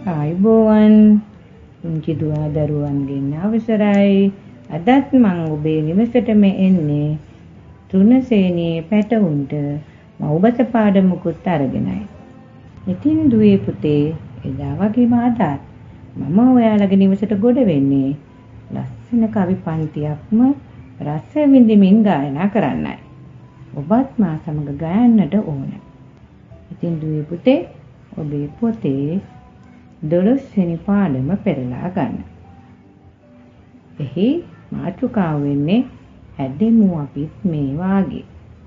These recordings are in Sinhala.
ආයුබෝවන් පුංචි දුවා දරුවන්ගෙන් අවසරයි. අදත් මම ඔබේ නිවසටම එන්නේ තුනසේනියේ පැටවුන්ට මව්බස පාඩමකුත් අරගෙනයි. ඉතින් දුවේ පුතේ එදා වගේම අදත් මම ඔයාලගේ නිවසට ගොඩ වෙන්නේ ලස්සන කවි පන්තියක්ම රස විඳින්මින් ගායනා කරන්නයි. ඔබත් මා සමග ගයන්නට ඕන. ඉතින් දුවේ පුතේ ඔබේ පොතේ 12 වෙනි පාඩම පෙරලා ගන්න. එහි මාතෘකාව වෙන්නේ හැදෙමු අපිත් මේ වාගේ.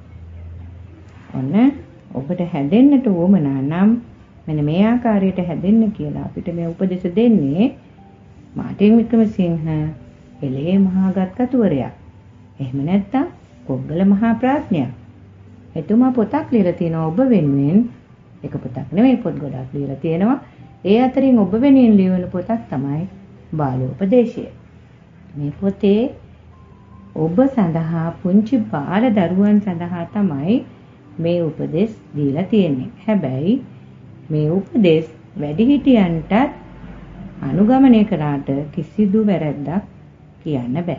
ඔන්න ඔබට හැදෙන්නට උවමනා නම් මෙන්න මේ ආකාරයට හැදෙන්න කියලා අපිට මේ උපදෙස් දෙන්නේ මාර්ටින් වික්‍රමසිංහ එළේ මහාගත් කතුවරයා. එහෙම නැත්නම් කොග්ගල මහා ප්‍රඥා. එතුමා පොතක් ලියලා තියෙනවා ඔබ වෙනුවෙන්. එක පොතක් නෙමෙයි පොත් ගොඩක් ලියලා තියෙනවා. ඒ අතරින් ඔබ වෙනුවෙන් ලියවන පොතක් තමයි බාලෝපදේශය. මේ පොතේ ඔබ සඳහා පුංචි බාල දරුවන් සඳහා තමයි මේ උපදෙස් දීලා තියෙන්නේ. හැබැයි මේ උපදෙස් වැඩිහිටියන්ටත් අනුගමනය කළාට කිසිදු වැරැද්දක් කියන්න බෑ.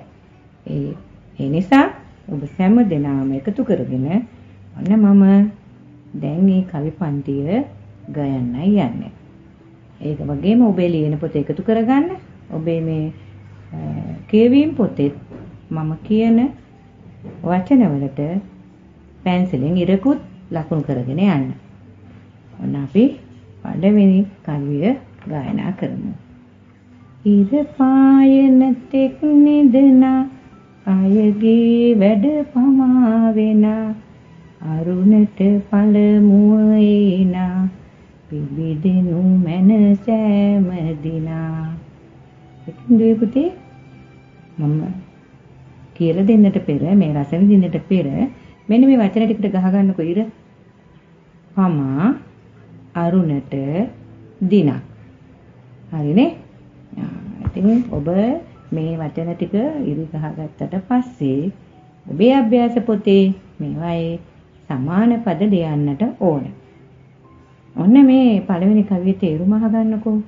ඒ නිසා ඔබ හැම දෙනාම එකතු කරගෙන ඔන්න මම දැන් මේ කවි පන්තිය ගයන්නයි යන්නේ. ඒක වගේම ඔබේ ලියන පොත එකතු කරගන්න. ඔබේ මේ කියවීම් පොතේ මම කියන වචනවලට පැන්සිලෙන් ඉරකුත් ලකුණු කරගෙන යන්න. ඔන්න අපි පළවෙනි කවිය ගායනා කරමු. ඉර පායන තෙක් නිදනා අයගේ වැඩ පමා වෙනා අරුණට පළමුව එනා පිබිදෙනු මැන සෑම දිනා. ඉතින් දුවේ පුතේ මම කියලා දෙන්නට පෙර මේ රස විඳින්නට පෙර මෙන්න මේ වචන ටිකට ගහ ගන්නකො. ඉර පමා අරුණට දිනක්. හරිනේ? ඉතින් ඔබ මේ වචන ටික ඉරි ගහගත්තට පස්සේ ඔබේ අභ්‍යාස පොතේ මේවායේ සමාන පද ලියන්නට ඕන. ඔන්න මේ පළවෙනි කවියේ තේරුම අහගන්නකෝ.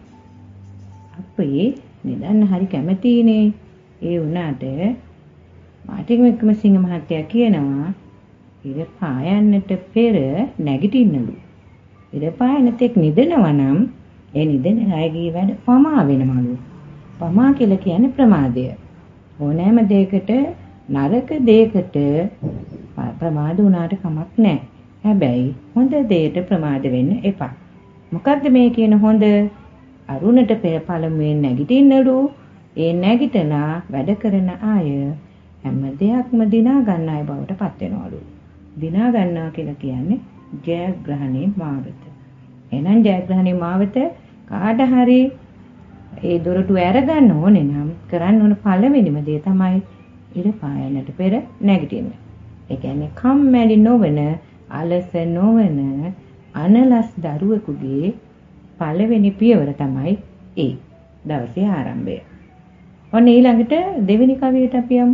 අපේ නිදන්න හරි කැමතිනේ. ඒ වුණාට මාර්ටින් වික්‍රමසිංහ මහත්තයා කියනවා ඉර පායන්නට පෙර නැගිටින්නලු. ඉර පායන තෙක් නිදනවා නම් ඒ නිදන අයගේ වැඩ පමා වෙනමලු. පමා කියලා කියන්නේ ප්‍රමාදය. ඕනෑම දෙයකට නරක දෙයකට ප්‍රමාද වුණාට කමක් නැහැ. හැබැයි හොඳ දෙයට ප්‍රමාද වෙන්න එපා. මොකද්ද මේ කියන හොඳ? අරුණට පෙර පළමුවෙන් නැගිටින්නලු. ඒ නැගිටලා වැඩ කරන අය හැම දෙයක්ම දිනා ගන්න අය බවට පත් වෙනවලු. දිනා ගන්නවා කියලා කියන්නේ ජයග්‍රහණේ මාවත. එහෙනම් ජයග්‍රහණේ මාවත කාට හරි ඒ දොරටු අරගන්න ඕනේ නම් කරන්න ඕන පළවෙනිම දේ තමයි ඉර පායන්නට පෙර නැගිටින්න. ඒ කියන්නේ කම්මැලි නොවන, අලස නොවන අනලස් දරුවෙකුගේ පළවෙනි පියවර තමයි ඒ දවසේ ආරම්භය. ඔන්න ඊළඟට දෙවෙනි කවියට අපි යමු.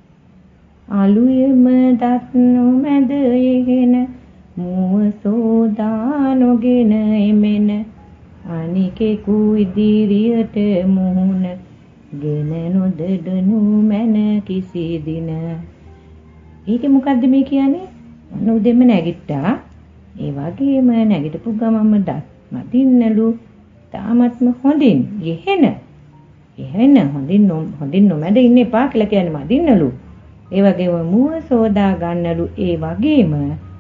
අලුයම දත් නොමැද යෙහෙන මුව සෝදා නොගෙන එමෙන අනිකෙකු ඉදිරියට මුහුණ ගෙන නොදඩනු මැන කිසි දින. ඒක මොකද්ද මේ කියන්නේ? ඔන්න උදෙම නැගිට්ටා. ඒ වගේම නැගිටපු ගමම දත් මදින්නලු. තාමත්ම හොඳින් එහෙන හොඳින් නොමැද ඉන්න එපා කියලා කියන්නේ මදින්නලු. ඒ වගේම මුව සෝදා ගන්නලු. ඒ වගේම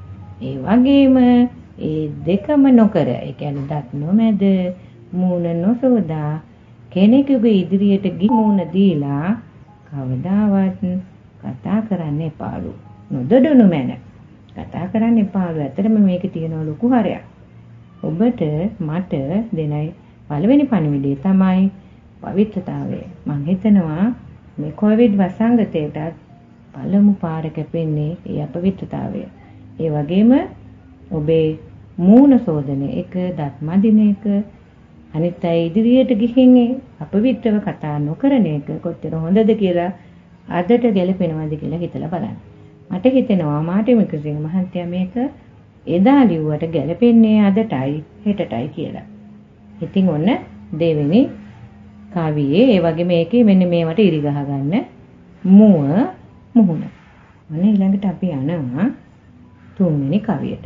ඒ දෙකම නොකර, ඒ කියන්නේ දත් නොමැද මූණ නොසෝදා කෙනෙකුගේ ඉදිරියට ගිමුණ දීලා කවදාවත් කතා කරන්න එපාලු. නොදඩනු මැන කතා කරන්න එපාලු. ඇත්තටම මේකේ තියෙන ලොකු හරයක්. ඔබට මට දෙනයි පළවෙනි පණිවිඩය තමයි පවිත්‍රතාවය. මම හිතනවා මේ කොවිඩ් වසංගතයටත් පළමු පාර කැපෙන්නේ ඒ අපවිත්‍රතාවය. ඒ වගේම ඔබේ මූණ සෝදන එක, දත් මදින එක, අනිත් අය ඉදිරියට ගිහින් අපවිත්‍රව කතා නොකරන එක කොච්චර හොඳද කියලා අදට ගැලපෙනවද කියලා හිතලා බලන්න. මට හිතෙනවා මාර්ටින් වික්‍රමසිංහ මහත්තයා මේක එදා ලිව්වට ගැලපෙන්නේ අදටයි හෙටටයි කියලා. ඉතින් ඔන්න දෙවෙනි කවියේ ඒ වගේ මේකේ මෙන්න මේවට ඉරි ගහ ගන්න මුව මුහුණ. අනේ ඊළඟට අපි යනවා තුන්වෙනි කවියට.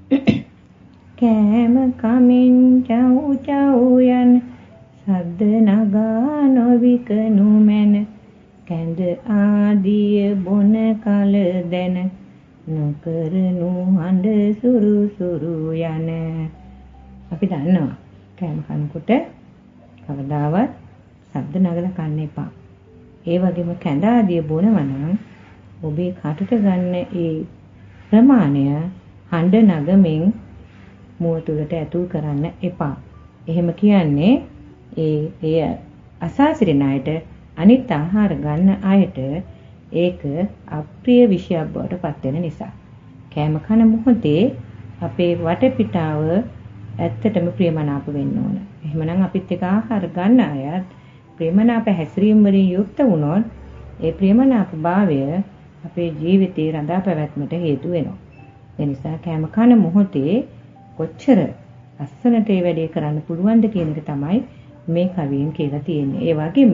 කෑම කමින් චව් චව් යන සද්ද නගා නොවිකනු මැන කැඳ ආදිය බොන කල දැන නොකරනු හඬ සුරු සුරු යන. අපි දන්නවා කෑම කනකොට කවදාවත් ශබ්ද නගලා කන්න එපා. ඒ වගේම කැඳ ආදිය බොනවා නම් ඔබේ කටට ගන්න ඒ ප්‍රමාණය හඬ නගමින් මුව තුළට ඇතුල් කරන්න එපා. එහෙම කියන්නේ ඒ අසාසිරින අයට අනිත් ආහාර ගන්න අයට ඒක අප්‍රිය විෂයක් බවට පත් වෙන නිසා. කෑම කන මොහොතේ අපේ වටපිටාව ඇත්තටම ප්‍රියමනාප වෙන්න ඕන. එහෙමනම් අපිත් එක ආහාර ගන්න අයත් ප්‍රියමනාප හැසිරීම වලින් යුක්ත වුණොත් ඒ ප්‍රියමනාප භාවය අපේ ජීවිතේ රඳා පැවැත්මට හේතු වෙනවා. ඒ නිසා කෑම කන මොහොතේ කොච්චර අස්සනට ඒ වැඩේ කරන්න පුළුවන්ද කියන එක තමයි මේ කවියෙන් කියලා තියෙන්නේ. ඒ වගේම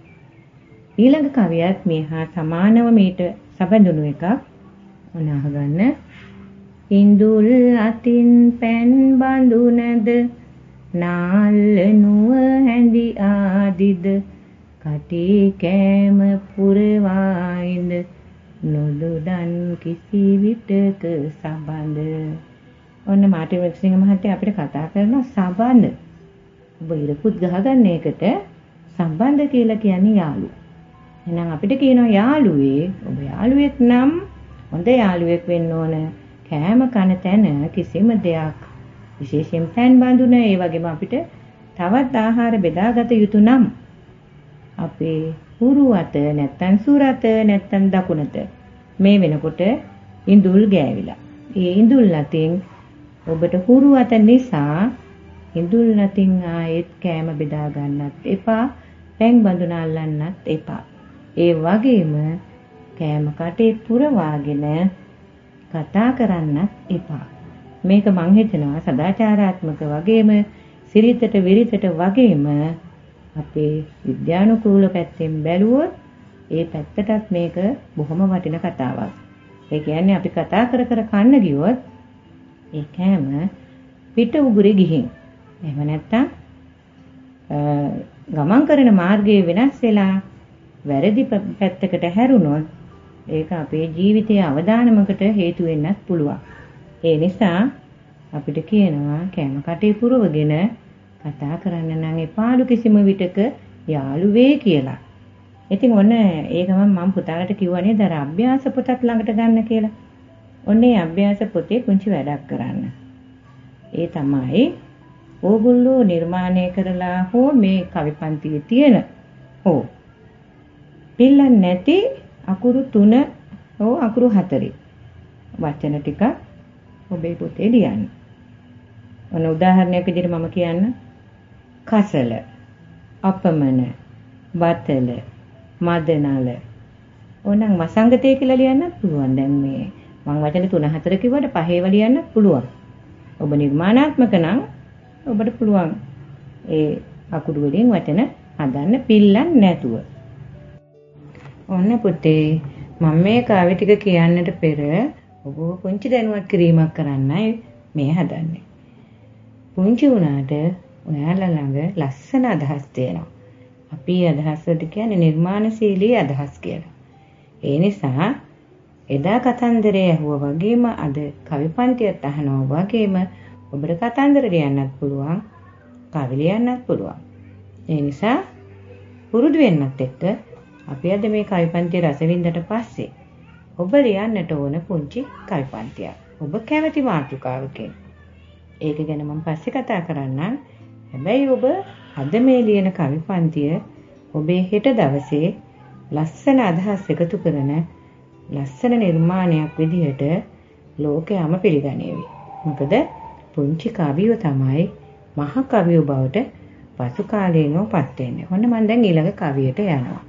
ඊළඟ කවියත් මේ හා සමානව මේට සැබඳුණු එකක්. උනාහ ගන්න. ඉඳුල් අතින් පෑන් බඳුනද නාල්ල නුව හැඳි ආදිද කටේ කෑම පුරවායිද නොදුඩන් කිසි විටක සබඳ. ඔන්න මාටින් වික්සිංහ මහත්තයා අපිට කතා කරන සබඳ. ඔබ ඉරකුත් ගහගන්න එකට සම්බන්ධ කියලා කියන්නේ යාළු. එහෙනම් අපිට කියනවා යාළුවේ ඔබ යාළුවෙක් නම් හොඳ යාළුවෙක් වෙන්න ඕන. කෑම කන තැන කිසිම දෙයක් විශේෂයෙන් පෑන් බඳුන ඒ වගේම අපිට තවත් ආහාර බෙදාගත යුතු නම් අපේ හුරු අත නැත්තම් සුරත නැත්තම් දකුණත මේ වෙනකොට ඉඳුල් ගෑවිලා. ඒ ඉඳුල් අතින් ඔබට හුරු අත නිසා ඉඳුල් අතින් ආයෙත් කෑම බෙදා ගන්නත් එපා, පෑන් බඳුන අල්ලන්නත් එපා. ඒ වගේම කෑම කටේ පුරවාගෙන කතා කරන්නත් එපා. මේක මං හිතනවා සදාචාරාත්මක වගේම සිරිතට විරිතට වගේම අපේ විද්‍යානුකූල පැත්තෙන් බැලුවොත් ඒ පැත්තටත් මේක බොහොම වටින කතාවක්. ඒ කියන්නේ අපි කතා කර කර කන්න ගියොත් ඒ කෑම පිට උගුරේ ගිහින් එහෙම නැත්තම් ගමන් කරන මාර්ගයේ වෙනස් වෙලා වැරදි පැත්තකට හැරුණොත් ඒක අපේ ජීවිතයේ අවදානමකට හේතු වෙන්නත් පුළුවන්. ඒ නිසා අපිට කියනවා කෑම කටේ පුරවගෙන කතා කරන්න නම් එපාලු කිසිම විටක යාළුවේ කියලා. ඉතින් ඔන්න ඒ ගමන් මම පුතාලට කිව්වනේ දර අභ්‍යාස පොතක් ළඟට ගන්න කියලා. ඔන්න ඒ අභ්‍යාස පොතේ පුංචි වැඩක් කරන්න. ඒ තමයි ඕගොල්ලෝ නිර්මාණය කරලා හෝ මේ කවි පන්තියේ තියෙන හෝ පිළින් නැති අකුරු 3 හෝ අකුරු 4 වචන ටික ඔබේ පොතේ ලියන්න. ඔන්න උදාහරණයක් විදිහට මම කියන්න. කසල, අපමණ, බතල, මදනල. ඕනනම් වසංගතය කියලා ලියන්නත් පුළුවන්. දැන් මේ මම වචන 3-4 කිව්වට පහේව ලියන්නත් පුළුවන්. ඔබ නිර්මාණාත්මක නම් ඔබට පුළුවන් ඒ අකුරු වලින් වචන හදන්න පිළින් නැතුව. ඔන්න පුතේ මම මේ කාව්‍ය ටික කියන්නට පෙර ඔබ පුංචි දැනුවත් කිරීමක් කරන්නයි මේ හදන්නේ. පුංචි වුණාට ඔයාලා ළඟ ලස්සන අදහස් තියෙනවා. අපි අදහස් වලට කියන්නේ නිර්මාණශීලී අදහස් කියලා. ඒ නිසා එදා කතන්දරය ඇහුවා වගේම අද කවි පන්තියත් අහනවා වගේම ඔබට කතන්දර ලියන්නත් පුළුවන්, කවි ලියන්නත් පුළුවන්. ඒ නිසා පුරුදු වෙන්නත් එක්ක අපි අද මේ කවි පන්තිය රස විඳට පස්සේ ඔබ ලියන්නට ඕන පුංචි කවි පන්තියක්. ඔබ කැමති මාතෘකාවකින්. ඒක ගැන මම පස්සේ කතා කරන්නම්. හැබැයි ඔබ අද මේ ලියන කවි පන්තිය ඔබේ හෙට දවසේ ලස්සන අදහස් එකතු කරන ලස්සන නිර්මාණයක් විදිහට ලෝකයම පිළිගනීවි. මොකද පුංචි කවියෝ තමයි මහ කවියෝ බවට පසු කාලීනව පත් වෙන්නේ. ඔන්න මම දැන් ඊළඟ කවියට යනවා.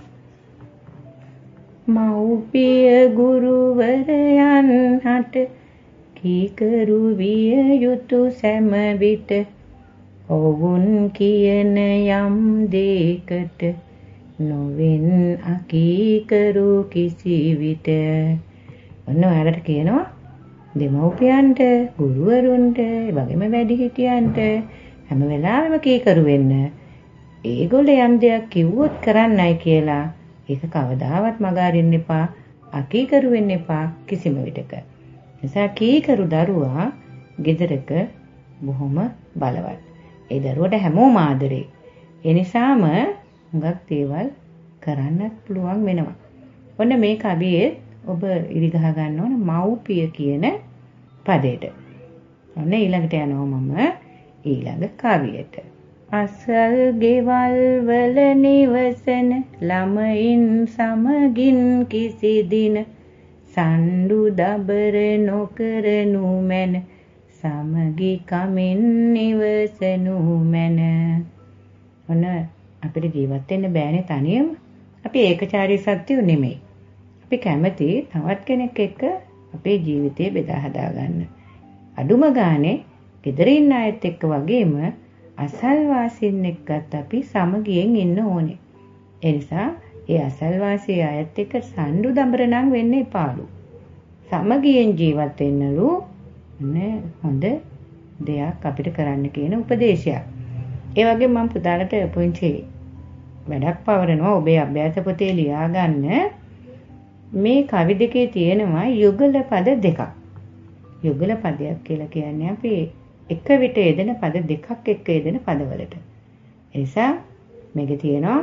මව්පිය ගුරුවරයන් හට කීකරු විය යුතු සෑම විට ඔවුන් කියන යම් දෙයකට නොවෙන් අකීකරු කිසි විට. ඔන්න ඔයාලට කියනවා දෙමව්පියන්ට, ගුරුවරුන්ට, වගේම වැඩිහිටියන්ට හැම වෙලාවෙම කීකරු වෙන්න. ඒගොල්ලෝ යම් දෙයක් කිව්වොත් කරන්නයි කියලා ඒක කවදාවත් මග අරින්න එපා. අකීකරු වෙන්න එපා කිසිම විටක. නිසා කීකරු දරුවා ගෙදරක බොහොම බලවත්. ඒ දරුවට හැමෝම ආදරේ. ඒ නිසාම හුඟක් දේවල් කරන්නත් පුළුවන් වෙනවා. ඔන්න මේ කවියේ ඔබ ඉරිගහ ගන්න ඕන මව්පිය කියන පදයට. ඔන්න ඊළඟට යනවා මම ඊළඟ කවියට. අසල් ගෙවල් වල නිවසන ළමයින් සමගින් කිසි දින සණ්ඩු දබර නොකරනු මැන සමගි කමින් නිවසනු මැන. ඔන්න අපිට ජීවත් වෙන්න බෑනේ තනියම. අපි ඒකචාරී සත්‍යෝ නෙමෙයි. අපි කැමති තවත් කෙනෙක් එක්ක අපේ ජීවිතය බෙදා හදා ගන්න. අඩුම ගානේ ගෙදර ඉන්න අයත් එක්ක වගේම අසල්වාසීන් එක්කත් අපි සමගියෙන් ඉන්න ඕනේ. ඒ නිසා ඒ අසල්වාසී අයත් එක්ක සණ්ඩු දඹර නම් වෙන්න එපාලු. සමගියෙන් ජීවත් වෙන්නලු හොඳ දෙයක් අපිට කරන්න කියන උපදේශයක්. ඒ වගේම මම පුතාලට පුංචි වැඩක් පවරනවා. ඔබේ අභ්‍යාස පොතේ ලියා ගන්න. මේ කවි දෙකේ තියෙනවා යුගල පද දෙකක්. යුගල පදයක් කියලා කියන්නේ අපි එක විට යෙදෙන පද දෙකක් එක්ක යෙදෙන පදවලට. ඒ නිසා මේකේ තියෙනවා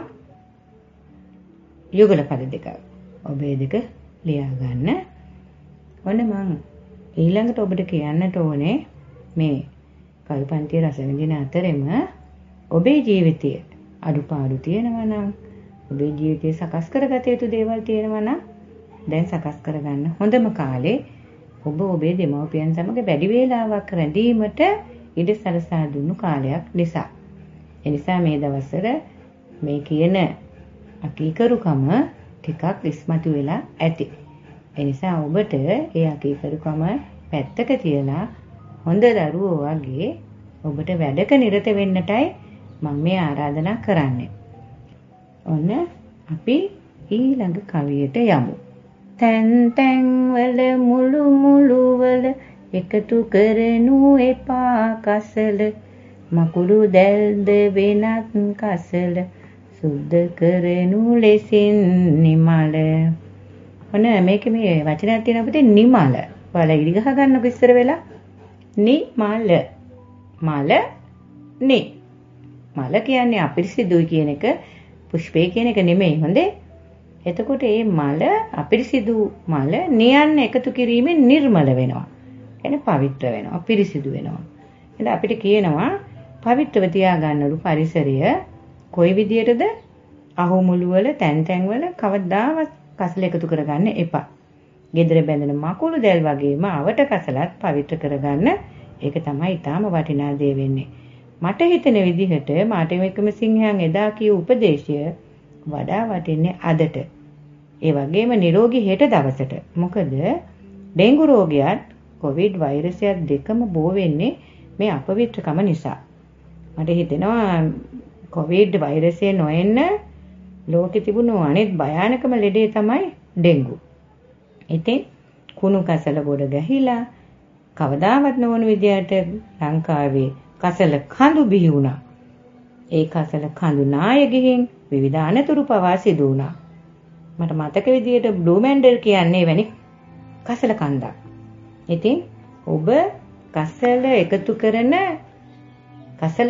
යුගල පද දෙකක්. ඔබේ දෙක ලියා ගන්න. ඔන්න මම ඊළඟට ඔබට කියන්නට ඕනේ මේ කවි පන්තියේ රස විඳින අතරෙම ඔබේ ජීවිතයේ අඩුපාඩු තියෙනවා නම්, ඔබේ ජීවිතේ සකස් කරගත යුතු දේවල් තියෙනවා නම් දැන් සකස් කරගන්න හොඳම කාලේ ඔබ ඔබේ දෙමව්පියන් සමග වැඩි වේලාවක් රැඳීමට ඉඩ සලසා දුන්නු කාලයක් නිසා. ඒ නිසා මේ දවස්වල මේ කියන අකීකරුකම ටිකක් ඉස්මතු වෙලා ඇති. ඒ නිසා ඔබට ඒ අකීකරුකම පැත්තක තියලා හොඳ දරුවෝ වගේ ඔබට වැඩක නිරත වෙන්නටයි මම මේ ආරාධනා කරන්නේ. ඔන්න අපි ඊළඟ කවියට යමු. තැන් තැන් වල මුළු මුළු වල එකතු කරනු එපා කසල මකුළු දැල්ද වෙනත් කසල සුද්ධ කරනු ලෙසින් නිමල. ඔන්න මේකේ මේ වචනයක් තියෙනවා අපිට නිමල. ඔයාලා ඉරි ගහ ගන්නකො ඉස්සර වෙලා නිමල. මල නි. මල කියන්නේ අපිරිසිදුයි කියන එක, පුෂ්පේ කියන එක නෙමෙයි. හොඳේ. එතකොට මේ මල අපිරිසිදු මල නියන්න එකතු කිරීමෙන් නිර්මල වෙනවා. එනේ පවිත්‍ර වෙනවා, පිරිසිදු වෙනවා. එහෙනම් අපිට කියනවා පවිත්‍රව තියාගන්නලු පරිසරය කොයි විදියටද? අහුමුළු වල තැන් තැන් වල කවදාවත් කසල එකතු කරගන්න එපා. ගෙදර බැඳෙන මකුළු දැල් වගේම අවට කසලත් පවිත්‍ර කරගන්න. ඒක තමයි ඊටාම වටිනා දේ වෙන්නේ. මට හිතෙන විදිහට මාතේ වික්‍රමසිංහයන් එදා කිය උපදේශය වඩා වටින්නේ අදට. ඒ වගේම නිරෝගී හෙට දවසට. මොකද ඩෙන්ගු රෝගයත් කොවිඩ් වෛරසයත් දෙකම බෝ වෙන්නේ මේ අපවිත්‍රකම නිසා. මට හිතෙනවා කොවිඩ් වෛරසය නොඑන්න ලෝකෙ තිබුණු අනෙත් භයානකම ලෙඩේ තමයි ඩෙන්ගු. ඉතින් කුණු කසල ගොඩ ගැහිලා කවදාවත් නොවන විදියට ලංකාවේ කසල කඳු බිහි වුණා. ඒ කසල කඳු නාය ගිහින් විවිධ අනතුරු පවා සිදු වුණා. මට මතක විදියට බ්ලූ මැන්ඩල් කියන්නේ වැනි කසල කන්දක්. ඉතින් ඔබ කසල එකතු කරන කසල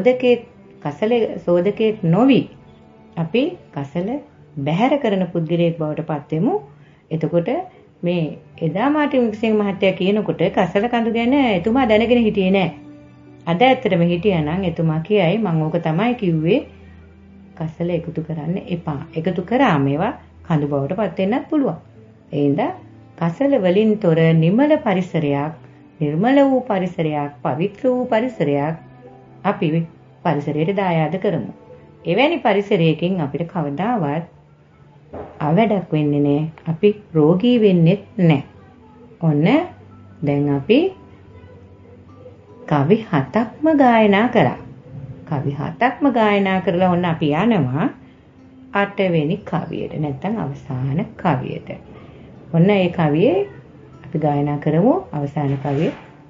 සෝදකෙක් නොවි අපි කසල බැහැර කරන පුද්ගලයෙක් බවට පත් වෙමු. එතකොට මේ එදා මාටින් වික්‍රමසිංහ මහත්තයා කියනකොට කසල කඳු ගැන එතුමා දැනගෙන හිටියේ නෑ. අද ඇත්තටම හිටියා නම් එතුමා කියයි මම ඕක තමයි කිව්වේ කසල එකතු කරන්න එපා. එකතු කරාම ඒවා කඳු බවට පත් වෙන්නත් පුළුවන්. ඒ හින්දා කසල වලින් තොර නිමල පරිසරයක්, නිර්මල වූ පරිසරයක්, පවිත්‍ර වූ පරිසරයක් අපි පරිසරයට දායාද කරමු. එවැනි පරිසරයකින් අපිට කවදාවත් අවඩක් වෙන්නේ නැහැ. අපි රෝගී වෙන්නේ නැහැ. ඔන්න දැන් අපි කවි 7ක්ම ගායනා කරා. කවි 7ක්ම ගායනා කරලා ඔන්න අපි යනවා 8 වෙනි කවියට නැත්නම් අවසාන කවියට. ඔන්න ඒ කවියේ අපි ගායනා කරමු අවසාන කවිය.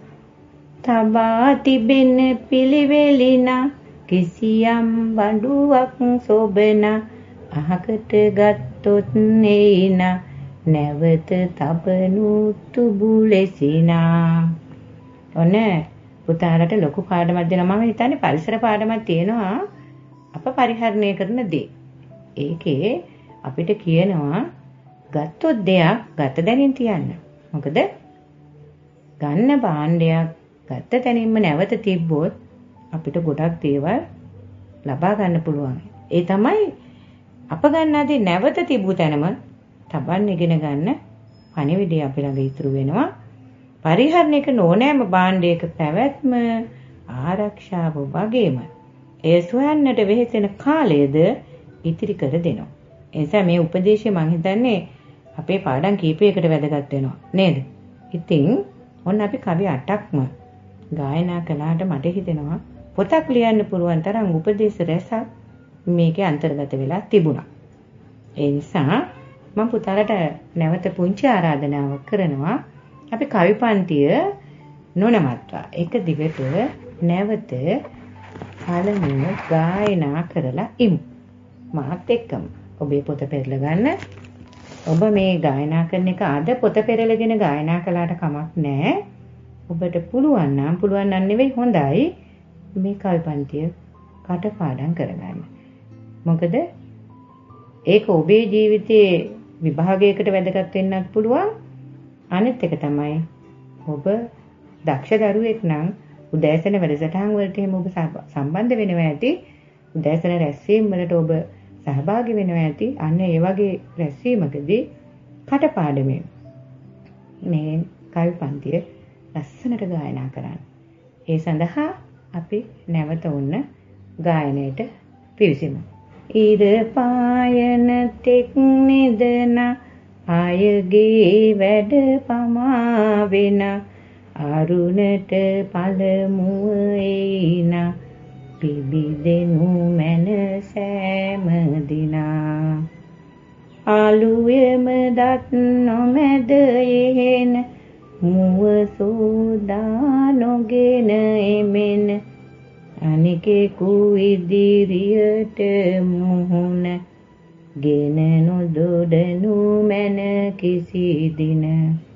තබා තිබෙන පිළිවෙලිනා කිසියම් බඩුවක් සොබන අහකට ගත්තොත් නේනා නැවත තබනු තුබු ලෙසිනා. ඔන්න පුතාලට ලොකු පාඩමක් දෙනවා. මම හිතන්නේ පරිසර පාඩමක් තියෙනවා අප පරිහරණය කරන දේ. ඒකේ අපිට කියනවා ගත්තොත් දෙයක් ගත දැනින් තියන්න. මොකද ගන්න භාණ්ඩයක් ගත්ත තැනින්ම නැවත තිබ්බොත් අපිට ගොඩක් දේවල් ලබා ගන්න පුළුවන්. ඒ තමයි අප ගන්නාදී නැවත තිබූ තැනම තබන්න ඉගෙන ගන්න පණිවිඩය අපි ළඟ ඉතුරු වෙනවා. පරිහරණයක නොනෑම භාණ්ඩයක පැවැත්ම ආරක්ෂාව වගේම ඒ සොයන්නට වෙහෙසෙන කාලයද ඉතිරි කර දෙනවා. ඒ නිසා මේ උපදේශය මම හිතන්නේ අපේ පාඩම් කීපයකට වැදගත් වෙනවා නේද? ඉතින් ඔන්න අපි කවි 8ක්ම ගායනා කළාට මට හිතෙනවා පොතක් ලියන්න පුළුවන් තරම් උපදේශ රැසක් මේකේ අන්තර්ගත වෙලා තිබුණා. ඒ නිසා මම පුතාලට නැවත පුංචි ආරාධනාවක් කරනවා. අපි කවි පන්තිය නොනවත්වා එක දිගට නැවත පළමුව ගායනා කරලා ඉමු. මාත් එක්කම ඔබේ පොත පෙරලා ගන්න. ඔබ මේ ගායනා කරන එක අද පොත පෙරලගෙන ගායනා කළාට කමක් නැහැ. ඔබට පුළුවන් නම් නෙවෙයි හොඳයි මේ කවි පන්තිය කටපාඩම් කරගන්න. මොකද ඒක ඔබේ ජීවිතයේ විභාගයකට වැදගත් වෙන්නත් පුළුවන්. අනිත් එක තමයි ඔබ දක්ෂ දරුවෙක් නම් උදෑසන වැඩසටහන් වලට එහෙම ඔබ සම්බන්ධ වෙනවා ඇති. උදෑසන රැස්වීම් වලට ඔබ සහභාගී වෙනවා ඇති. අන්න ඒ වගේ රැස්වීමකදී කටපාඩමෙන් මේ කවි පන්තිය ලස්සනට ගායනා කරන්න. ඒ සඳහා අපි නැවත ඔන්න ගායනයට පිවිසෙමු. ඉර පායන තෙක් නිදන ආයගේ වැඩ පමා වෙන අරුණට පළමුව එයින පිබිදෙනු මැන සෑම දිනා ආලුයම දත් නොමැද එහෙන මුව සෝදා නොගෙන එමෙන අනිකෙකු ඉදිරියට මුහුණ ගෙන නොදොඩනු මැන කිසි දින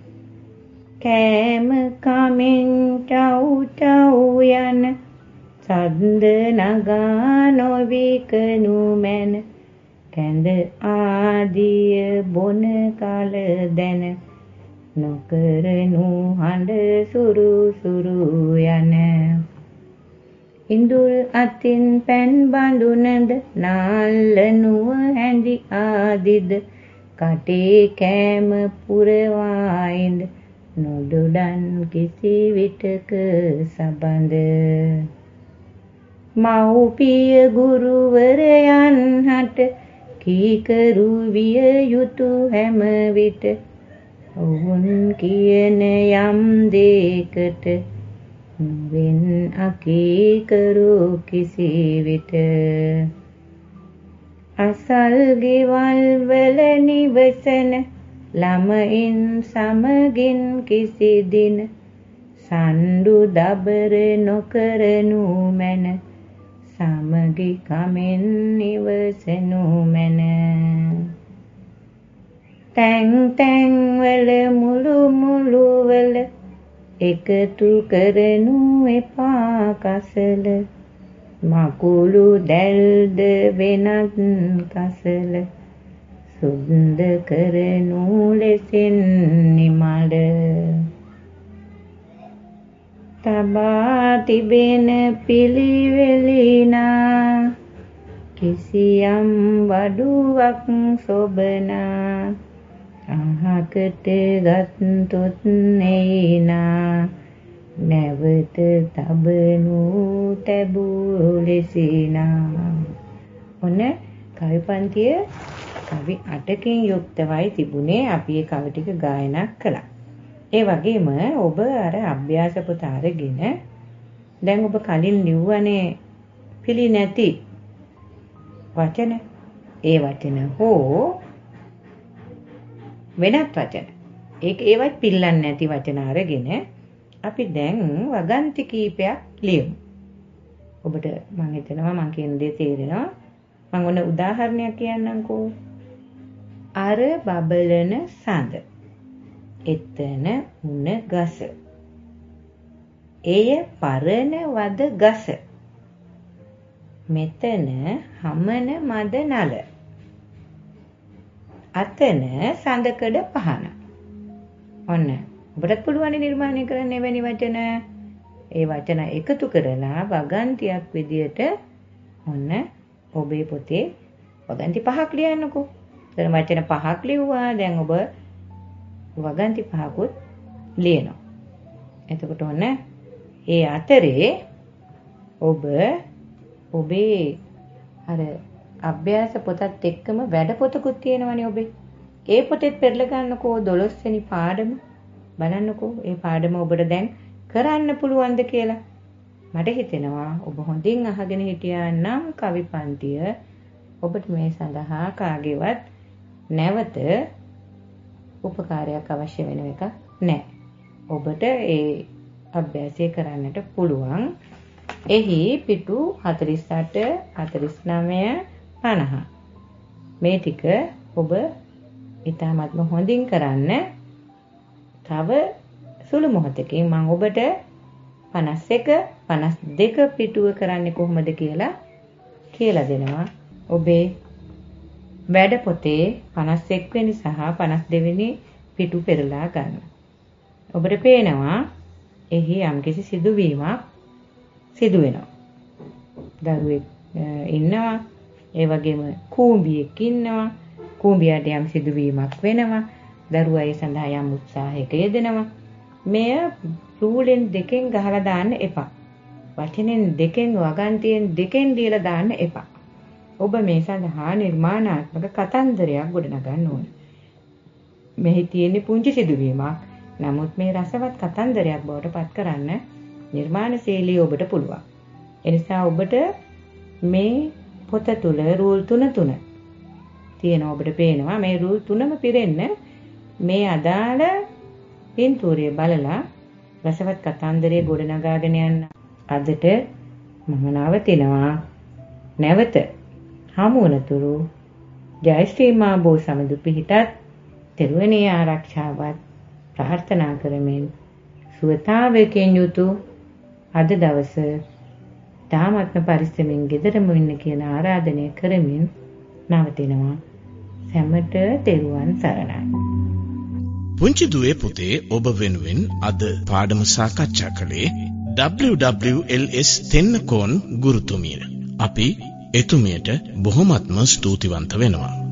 කෑම කමින් ටව් ටව් යන සද්ද නගා නොවිකනු මැන කැඳ ආදිය බොන කල දැන නොකරනු හඬ සුරු සුරු යන ඉඳුල් අතින් පැන් බඳුනද නාල්ලනුව හැඳි ආදිද කටේ කෑම පුරවායින්ද නොදොඩන් කිසි විටක සබඳ මව්පිය ගුරුවරයන් හට කීකරු විය යුතු හැම විට ඔවුන් කියන යම් දේකට වෙන් අකීකරු කිසි විට අසල් ගෙවල් වල නිවසන ළමයින් සමගින් කිසි දින සණ්ඩු දබර නොකරනු මැන සමගි කමෙන් නිවසනු මැන තැන් තැන් වල මුළු මුළු වල එකතු කරනු එපා කසල මකුළු දැල්ද වෙනත් කසල සුන්ද කරනු ලෙසින් නිමල තබා තිබෙන පිළිවෙලිනා කිසියම් වඩුවක් සොබනා අහකට ගත්තොත් නේනා නැවත තබනු තැබූ ලෙසිනා. ඔන්න කවි පන්තිය කවි 8කින් යුක්තවයි තිබුණේ. අපි ඒ කවි ටික ගායනා කළා. ඒ වගේම ඔබ අර අභ්‍යාස පොත අරගෙන දැන් ඔබ කලින් ලිව්වනේ පිළි නැති වචන, ඒ වචන හෝ වෙනත් වචන, ඒවත් පිළිලන්නේ නැති වචන අරගෙන අපි දැන් වගන්ති කීපයක් ලියමු. ඔබට මම හිතනවා මම කියන දේ තේරෙනවා. මම ඔන්න උදාහරණයක් කියන්නම්කෝ. අර බබලන සඳ, එතන උණ ගස, එය පරණ වද ගස, මෙතන හමන මද නල, අතන සඳකඩ පහන. ඔන්න ඔබටත් පුළුවන් නිර්මාණය කරන්න එවැනි වචන. ඒ වචන එකතු කරලා වගන්තියක් විදියට ඔන්න ඔබේ පොතේ වගන්ති 5ක් ලියන්නකෝ. එතන වචන 5ක් ලිව්වා. දැන් ඔබ වගන්ති 5කුත් ලියනවා. එතකොට ඔන්න ඒ අතරේ ඔබ ඔබේ අර අභ්‍යාස පොතත් එක්කම වැඩ පොතකුත් තියෙනවනේ ඔබේ. ඒ පොතෙත් පෙරලා ගන්නකෝ 12 වෙනි පාඩම. බලන්නකෝ ඒ පාඩම ඔබට දැන් කරන්න පුළුවන්ද කියලා. මට හිතෙනවා ඔබ හොඳින් අහගෙන හිටියා නම් කවි පන්තිය ඔබට මේ සඳහා කාගේවත් නැවත උපකාරයක් අවශ්‍ය වෙන එකක් නැහැ. ඔබට ඒ අභ්‍යාසය කරන්නට පුළුවන්. එහි පිටු 48, 49, 50 මේ ටික ඔබ ඉතාමත්ම හොඳින් කරන්න. තව සුළු මොහොතකින් මම ඔබට 51, 52 පිටුව කරන්නේ කොහොමද කියලා දෙනවා. ඔබේ වැඩ පොතේ 51 වෙනි සහ 52 වෙනි පිටු පෙරලා ගන්න. ඔබට පේනවා එහි යම්කිසි සිදුවීමක් සිදු වෙනවා. දරුවෙක් ඉන්නවා, ඒ වගේම කූඹියෙක් ඉන්නවා. කූඹියට යම් සිදුවීමක් වෙනවා. දරුවා ඒ සඳහා යම් උත්සාහයක යෙදෙනවා. මෙය රූලෙන් දෙකෙන් ගහලා දාන්න එපා. වචනෙන් දෙකෙන්, වගන්තියෙන් දෙකෙන් දීලා දාන්න එපා. ඔබ මේ සඳහා නිර්මාණාත්මක කතන්දරයක් ගොඩනගන්න ඕනේ. මෙහි තියෙන පුංචි සිදුවීමක්. නමුත් මේ රසවත් කතන්දරයක් බවට පත් කරන්න නිර්මාණශීලී ඔබට පුළුවන්. එනිසා ඔබට මේ පොත තුල රූල් 3 තියෙනවා. ඔබට පේනවා මේ රූල් 3ම පිරෙන්න මේ අදාළ පින්තූරය බලලා රසවත් කතන්දරය ගොඩනගාගෙන යන්න. අදට මම නවතිනවා. නැවත හමු වනතුරු ජයශ්‍රී මාබෝ සමදු පිහිටත් තෙරුවනේ ආරක්ෂාවත් ප්‍රාර්ථනා කරමින් සුවතාවයෙන් යුතු අද දවස තාමත්ම පරිස්සමින් ගෙදරම ඉන්න කියන ආරාධනය කරමින් නවතිනවා. සැමට තෙරුවන් සරණයි. පුංචි දුවේ පුතේ ඔබ වෙනුවෙන් අද පාඩම සාකච්ඡා කළේ WWLS තෙන්නකෝන් ගුරුතුමිය. අපි එතුමියට බොහොමත්ම ස්තුතිවන්ත වෙනවා.